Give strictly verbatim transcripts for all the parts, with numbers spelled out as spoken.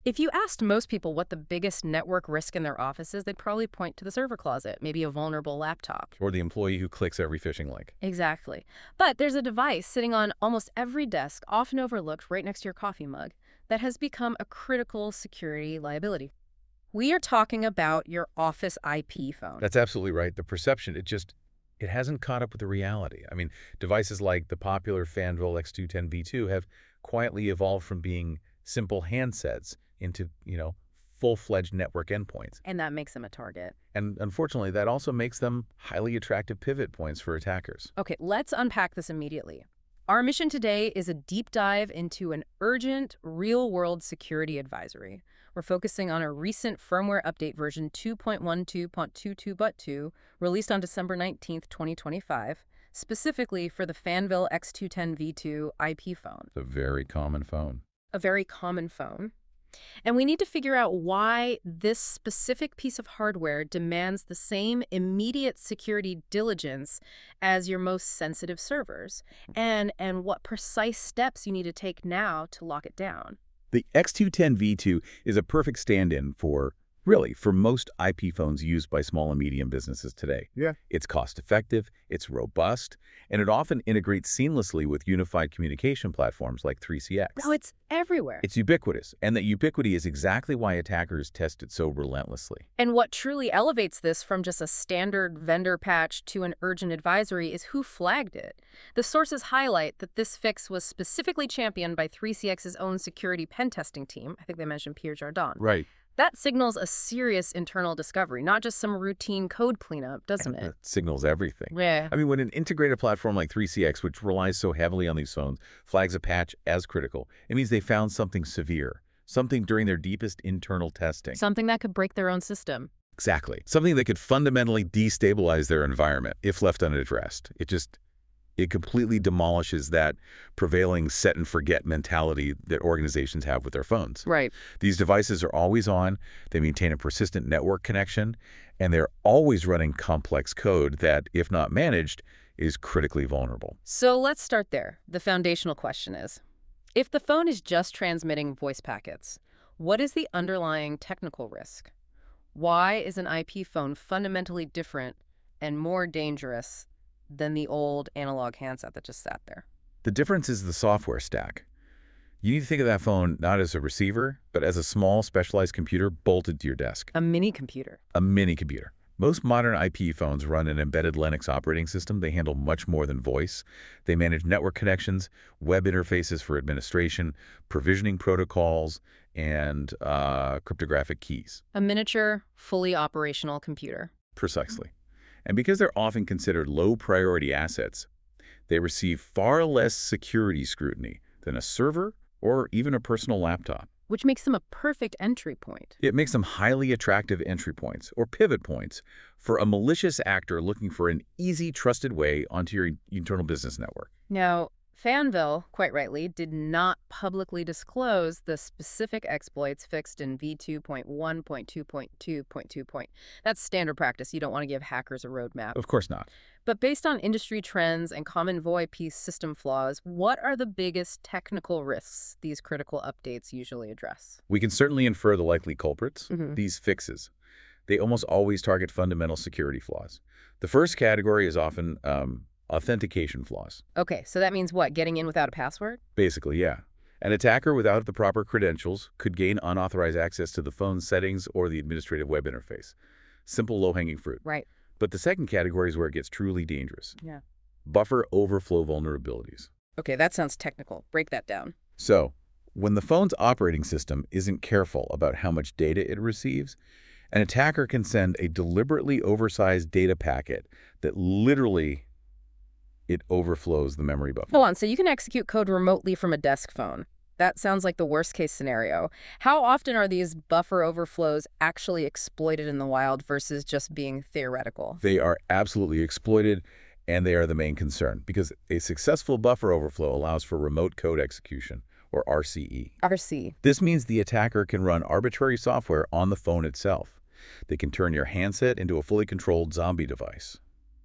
If you asked most people what the biggest network risk in their office is, they'd probably point to the server closet, maybe a vulnerable laptop. Or the employee who clicks every phishing link. Exactly. But there's a device sitting on almost every desk, often overlooked right next to your coffee mug, that has become a critical security liability. We are talking about your office I P phone. That's absolutely right. The perception, it just, it hasn't caught up with the reality. I mean, devices like the popular Fanvil X two ten V two have quietly evolved from being simple handsets into, you know, full-fledged network endpoints. And that makes them a target. And unfortunately, that also makes them highly attractive pivot points for attackers. Okay, let's unpack this immediately. Our mission today is a deep dive into an urgent, real-world security advisory. We're focusing on a recent firmware update version two point twelve point twenty-two but two, released on December nineteenth, twenty twenty-five, specifically for the Fanvil X two ten V two I P phone. It's a very common phone. A very common phone. And we need to figure out why this specific piece of hardware demands the same immediate security diligence as your most sensitive servers, and, and what precise steps you need to take now to lock it down. The X two ten V two is a perfect stand-in for, really, for most I P phones used by small and medium businesses today. Yeah. It's cost-effective, it's robust, and it often integrates seamlessly with unified communication platforms like three C X. Oh, it's everywhere. It's ubiquitous, and that ubiquity is exactly why attackers test it so relentlessly. And what truly elevates this from just a standard vendor patch to an urgent advisory is who flagged it. The sources highlight that this fix was specifically championed by three C X's own security pen testing team. I think they mentioned Pierre Jardin. Right. That signals a serious internal discovery, not just some routine code cleanup, doesn't it? That signals everything. Yeah. I mean, when an integrated platform like three C X, which relies so heavily on these phones, flags a patch as critical, it means they found something severe, something during their deepest internal testing. Something that could break their own system. Exactly. Something that could fundamentally destabilize their environment if left unaddressed. It just, it completely demolishes that prevailing set and forget mentality that organizations have with their phones. Right. These devices are always on, they maintain a persistent network connection, and they're always running complex code that, if not managed, is critically vulnerable. So let's start there. The foundational question is, if the phone is just transmitting voice packets, what is the underlying technical risk? Why is an I P phone fundamentally different and more dangerous than the old analog handset that just sat there? The difference is the software stack. You need to think of that phone not as a receiver, but as a small, specialized computer bolted to your desk. A mini computer. A mini computer. Most modern I P phones run an embedded Linux operating system. They handle much more than voice. They manage network connections, web interfaces for administration, provisioning protocols, and uh, cryptographic keys. A miniature, fully operational computer. Precisely. And because they're often considered low-priority assets, they receive far less security scrutiny than a server or even a personal laptop. Which makes them a perfect entry point. It makes them highly attractive entry points or pivot points for a malicious actor looking for an easy, trusted way onto your internal business network. Now, Fanvil, quite rightly, did not publicly disclose the specific exploits fixed in V two point one point two point two point two. That's standard practice. You don't want to give hackers a roadmap. Of course not. But based on industry trends and common VoIP system flaws, what are the biggest technical risks these critical updates usually address? We can certainly infer the likely culprits, Mm-hmm. these fixes. They almost always target fundamental security flaws. The first category is often um, authentication flaws. Okay, so that means what? Getting in without a password? Basically, yeah. An attacker without the proper credentials could gain unauthorized access to the phone's settings or the administrative web interface. Simple, low-hanging fruit. Right. But the second category is where it gets truly dangerous. Yeah. Buffer overflow vulnerabilities. Okay, that sounds technical. Break that down. So, when the phone's operating system isn't careful about how much data it receives, an attacker can send a deliberately oversized data packet that literally it overflows the memory buffer. Hold on, so you can execute code remotely from a desk phone. That sounds like the worst case scenario. How often are these buffer overflows actually exploited in the wild versus just being theoretical? They are absolutely exploited, and they are the main concern because a successful buffer overflow allows for remote code execution, or R C E. R C. This means the attacker can run arbitrary software on the phone itself. They can turn your handset into a fully controlled zombie device.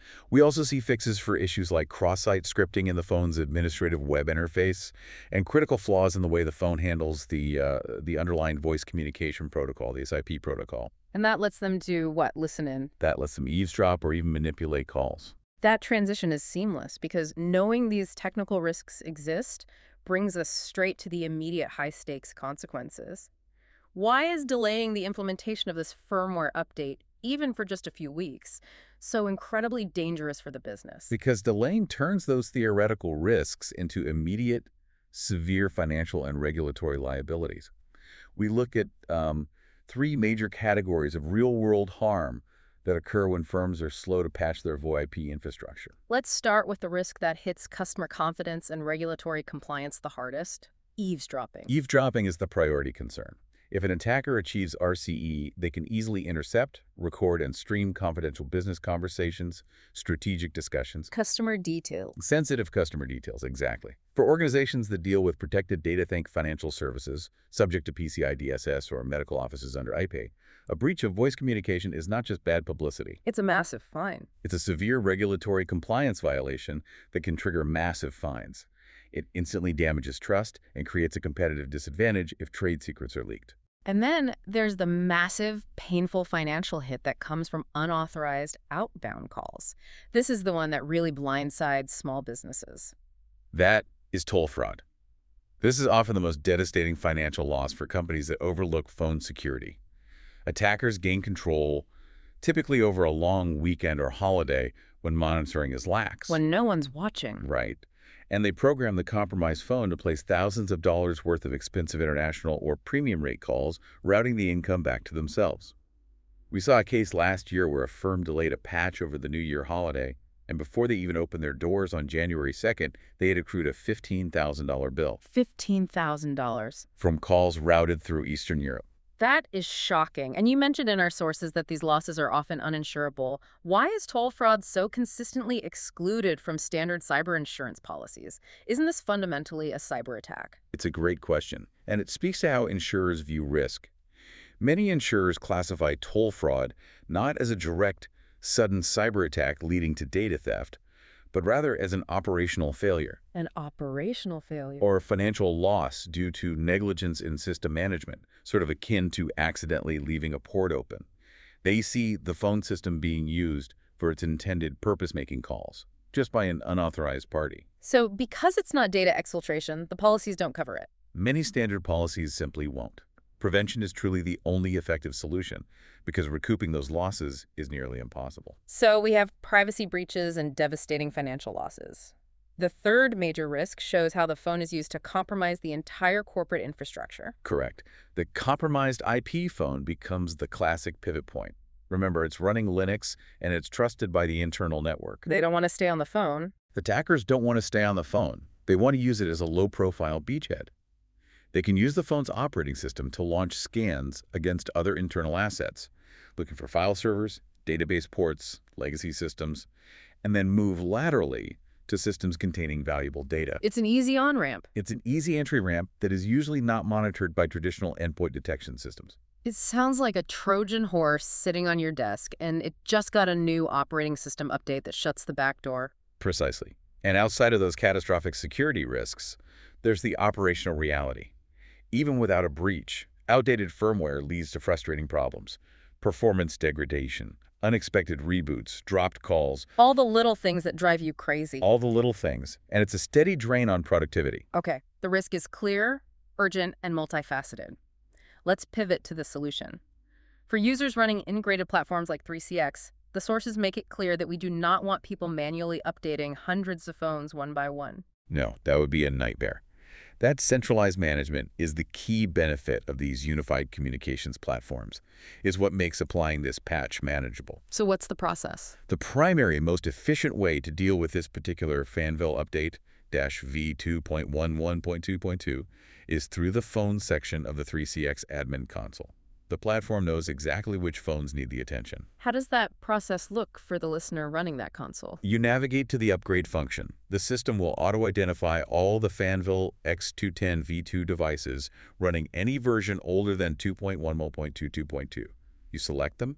We also see fixes for issues like cross-site scripting in the phone's administrative web interface and critical flaws in the way the phone handles the, uh, the underlying voice communication protocol, the S I P protocol. And that lets them do what? Listen in. That lets them eavesdrop or even manipulate calls. That transition is seamless because knowing these technical risks exist brings us straight to the immediate high-stakes consequences. Why is delaying the implementation of this firmware update, even for just a few weeks, so incredibly dangerous for the business? Because delaying turns those theoretical risks into immediate, severe financial and regulatory liabilities. We look at um, three major categories of real-world harm that occur when firms are slow to patch their VoIP infrastructure. Let's start with the risk that hits customer confidence and regulatory compliance the hardest: eavesdropping. Eavesdropping is the priority concern. If an attacker achieves R C E, they can easily intercept, record, and stream confidential business conversations, strategic discussions, Customer details. sensitive customer details, exactly. For organizations that deal with protected data, think financial services, subject to P C I D S S or medical offices under I P A, a breach of voice communication is not just bad publicity. It's a massive fine. It's a severe regulatory compliance violation that can trigger massive fines. It instantly damages trust and creates a competitive disadvantage if trade secrets are leaked. And then there's the massive, painful financial hit that comes from unauthorized outbound calls. This is the one that really blindsides small businesses. That is toll fraud. This is often the most devastating financial loss for companies that overlook phone security. Attackers gain control, typically over a long weekend or holiday when monitoring is lax. When no one's watching. Right. And they program the compromised phone to place thousands of dollars worth of expensive international or premium rate calls, routing the income back to themselves. We saw a case last year where a firm delayed a patch over the New Year holiday, and before they even opened their doors on January second, they had accrued a fifteen thousand dollar bill fifteen thousand dollars. from calls routed through Eastern Europe. That is shocking. And you mentioned in our sources that these losses are often uninsurable. Why is toll fraud so consistently excluded from standard cyber insurance policies? Isn't this fundamentally a cyber attack? It's a great question, and it speaks to how insurers view risk. Many insurers classify toll fraud not as a direct, sudden cyber attack leading to data theft, but rather as an operational failure. An operational failure. Or financial loss due to negligence in system management, sort of akin to accidentally leaving a port open. They see the phone system being used for its intended purpose-making calls, just by an unauthorized party. So because it's not data exfiltration, the policies don't cover it. Many standard policies simply won't. Prevention is truly the only effective solution, because recouping those losses is nearly impossible. So we have privacy breaches and devastating financial losses. The third major risk shows how the phone is used to compromise the entire corporate infrastructure. Correct. The compromised I P phone becomes the classic pivot point. Remember, it's running Linux, and it's trusted by the internal network. They don't want to stay on the phone. The attackers don't want to stay on the phone. They want to use it as a low-profile beachhead. They can use the phone's operating system to launch scans against other internal assets, looking for file servers, database ports, legacy systems, and then move laterally to systems containing valuable data. It's an easy on-ramp. It's an easy entry ramp that is usually not monitored by traditional endpoint detection systems. It sounds like a Trojan horse sitting on your desk, and it just got a new operating system update that shuts the back door. Precisely. And outside of those catastrophic security risks, there's the operational reality. Even without a breach, outdated firmware leads to frustrating problems. Performance degradation, unexpected reboots, dropped calls. All the little things that drive you crazy. All the little things. And it's a steady drain on productivity. Okay, the risk is clear, urgent, and multifaceted. Let's pivot to the solution. For users running integrated platforms like three C X, the sources make it clear that we do not want people manually updating hundreds of phones one by one. No, that would be a nightmare. That centralized management is the key benefit of these unified communications platforms, is what makes applying this patch manageable. So what's the process? The primary and most efficient way to deal with this particular Fanvil update V two point eleven point two point two is through the phone section of the three C X admin console. The platform knows exactly which phones need the attention. How does that process look for the listener running that console? You navigate to the upgrade function. The system will auto-identify all the Fanvil X two ten V two devices running any version older than two point eleven point twenty-two point two. You select them,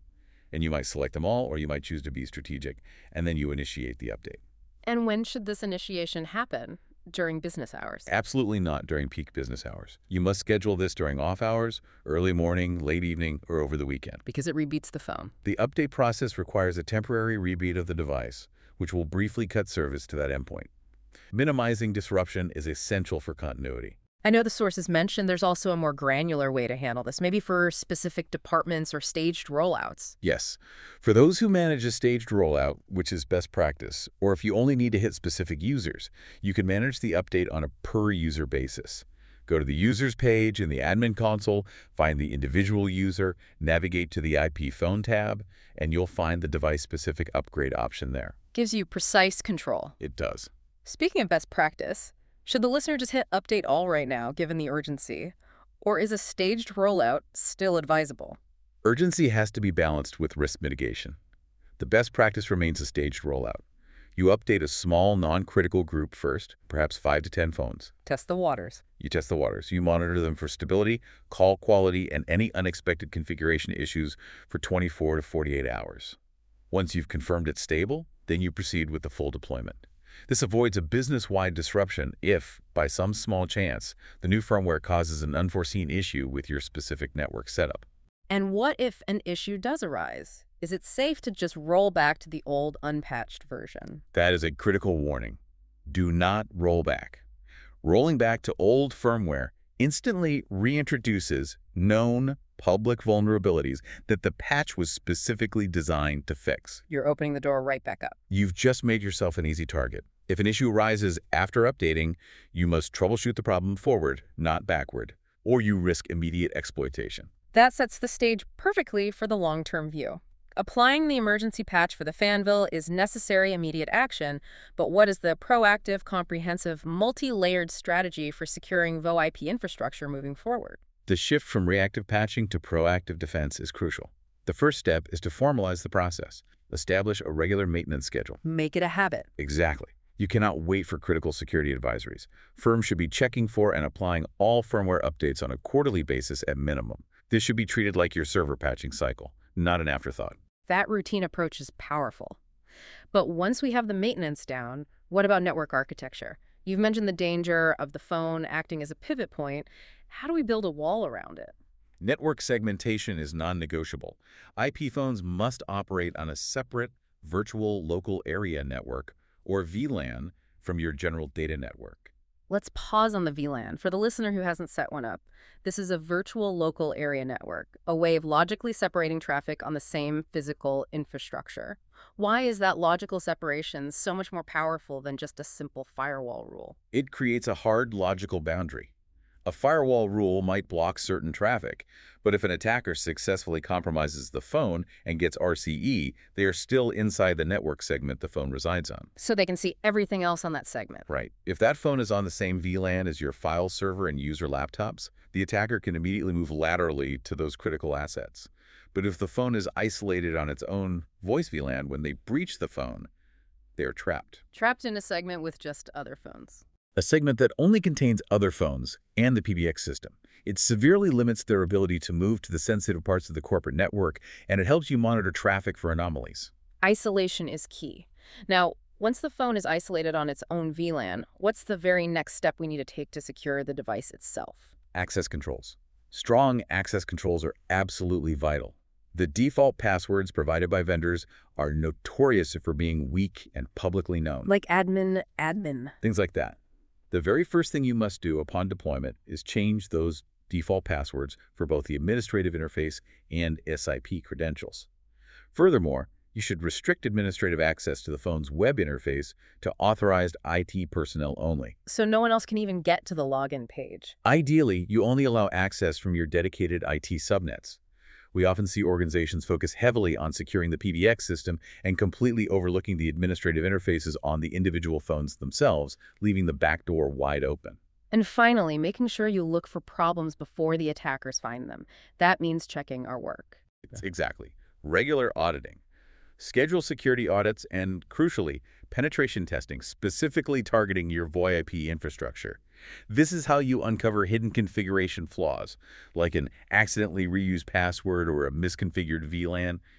And you might select them all, or you might choose to be strategic, and then you initiate the update. And when should this initiation happen? During business hours? Absolutely not during peak business hours. You must schedule this during off hours, early morning, late evening, or over the weekend. Because it rebeats the phone. The update process requires a temporary rebeat of the device, which will briefly cut service to that endpoint. Minimizing disruption is essential for continuity. I know the sources mentioned there's also a more granular way to handle this, maybe for specific departments or staged rollouts. Yes. For those who manage a staged rollout, which is best practice, or if you only need to hit specific users, you can manage the update on a per-user basis. Go to the Users page in the Admin Console, find the individual user, navigate to the I P Phone tab, and you'll find the device-specific upgrade option there. Gives you precise control. It does. Speaking of best practice, should the listener just hit Update All right now, given the urgency? Or is a staged rollout still advisable? Urgency has to be balanced with risk mitigation. The best practice remains a staged rollout. You update a small, non-critical group first, perhaps five to ten phones. Test the waters. You test the waters. You monitor them for stability, call quality, and any unexpected configuration issues for twenty-four to forty-eight hours. Once you've confirmed it's stable, then you proceed with the full deployment. This avoids a business-wide disruption if, by some small chance, the new firmware causes an unforeseen issue with your specific network setup. And what if an issue does arise? Is it safe to just roll back to the old unpatched version? That is a critical warning. Do not roll back. Rolling back to old firmware instantly reintroduces known public vulnerabilities that the patch was specifically designed to fix. You're opening the door right back up. You've just made yourself an easy target. If an issue arises after updating, you must troubleshoot the problem forward, not backward, or you risk immediate exploitation. That sets the stage perfectly for the long-term view. Applying the emergency patch for the Fanville is necessary immediate action, but what is the proactive, comprehensive, multi-layered strategy for securing VoIP infrastructure moving forward? The shift from reactive patching to proactive defense is crucial. The first step is to formalize the process. Establish a regular maintenance schedule. Make it a habit. Exactly. You cannot wait for critical security advisories. Firms should be checking for and applying all firmware updates on a quarterly basis at minimum. This should be treated like your server patching cycle, not an afterthought. That routine approach is powerful. But once we have the maintenance down, what about network architecture? You've mentioned the danger of the phone acting as a pivot point. How do we build a wall around it? Network segmentation is non-negotiable. I P phones must operate on a separate virtual local area network, or V LAN, from your general data network. Let's pause on the V LAN. For the listener who hasn't set one up, this is a virtual local area network, a way of logically separating traffic on the same physical infrastructure. Why is that logical separation so much more powerful than just a simple firewall rule? It creates a hard logical boundary. A firewall rule might block certain traffic, but if an attacker successfully compromises the phone and gets R C E, they are still inside the network segment the phone resides on. So they can see everything else on that segment. Right. If that phone is on the same V LAN as your file server and user laptops, the attacker can immediately move laterally to those critical assets. But if the phone is isolated on its own voice V LAN, when they breach the phone, they are trapped. Trapped in a segment with just other phones. A segment that only contains other phones and the P B X system. It severely limits their ability to move to the sensitive parts of the corporate network, and it helps you monitor traffic for anomalies. Isolation is key. Now, once the phone is isolated on its own V LAN, what's the very next step we need to take to secure the device itself? Access controls. Strong access controls are absolutely vital. The default passwords provided by vendors are notorious for being weak and publicly known. Like admin, admin. Things like that. The very first thing you must do upon deployment is change those default passwords for both the administrative interface and S I P credentials. Furthermore, you should restrict administrative access to the phone's web interface to authorized I T personnel only. So no one else can even get to the login page. Ideally, you only allow access from your dedicated I T subnets. We often see organizations focus heavily on securing the P B X system and completely overlooking the administrative interfaces on the individual phones themselves, leaving the back door wide open. And finally, making sure you look for problems before the attackers find them. That means checking our work. Exactly. Regular auditing. Schedule security audits and, crucially, penetration testing, specifically targeting your VoIP infrastructure. This is how you uncover hidden configuration flaws, like an accidentally reused password or a misconfigured V LAN.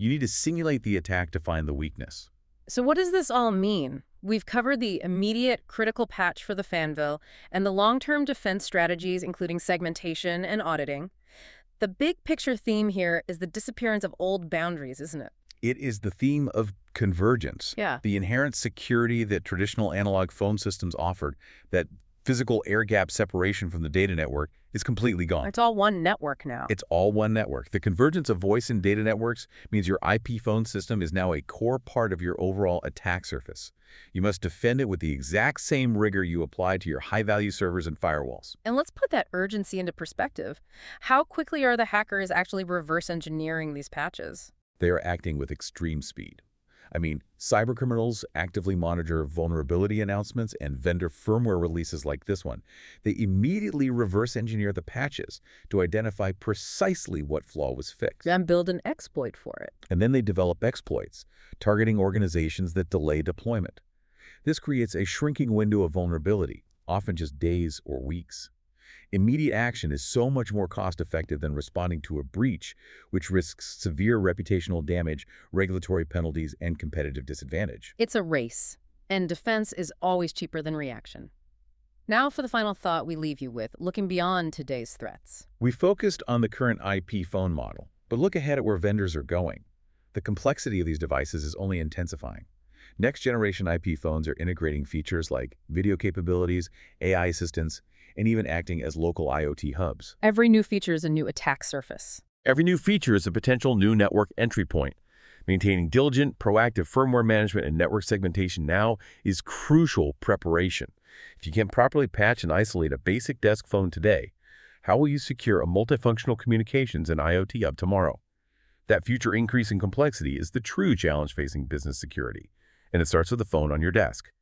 You need to simulate the attack to find the weakness. So what does this all mean? We've covered the immediate critical patch for the Fanville and the long-term defense strategies, including segmentation and auditing. The big picture theme here is the disappearance of old boundaries, isn't it? It is the theme of convergence. Yeah. The inherent security that traditional analog phone systems offered, that physical air gap separation from the data network, is completely gone. It's all one network now. It's all one network. The convergence of voice and data networks means your I P phone system is now a core part of your overall attack surface. You must defend it with the exact same rigor you apply to your high-value servers and firewalls. And let's put that urgency into perspective. How quickly are the hackers actually reverse engineering these patches? They are acting with extreme speed. I mean, cybercriminals actively monitor vulnerability announcements and vendor firmware releases like this one. They immediately reverse engineer the patches to identify precisely what flaw was fixed. And build an exploit for it. And then they develop exploits, targeting organizations that delay deployment. This creates a shrinking window of vulnerability, often just days or weeks. Immediate action is so much more cost-effective than responding to a breach, which risks severe reputational damage, regulatory penalties, and competitive disadvantage. It's a race, and defense is always cheaper than reaction. Now for the final thought we leave you with, looking beyond today's threats. We focused on the current I P phone model, but look ahead at where vendors are going. The complexity of these devices is only intensifying. Next-generation I P phones are integrating features like video capabilities, A I assistance, and even acting as local I O T hubs. Every new feature is a new attack surface. Every new feature is a potential new network entry point. Maintaining diligent, proactive firmware management and network segmentation now is crucial preparation. If you can't properly patch and isolate a basic desk phone today, how will you secure a multifunctional communications and I O T hub tomorrow? That future increase in complexity is the true challenge facing business security, and it starts with the phone on your desk.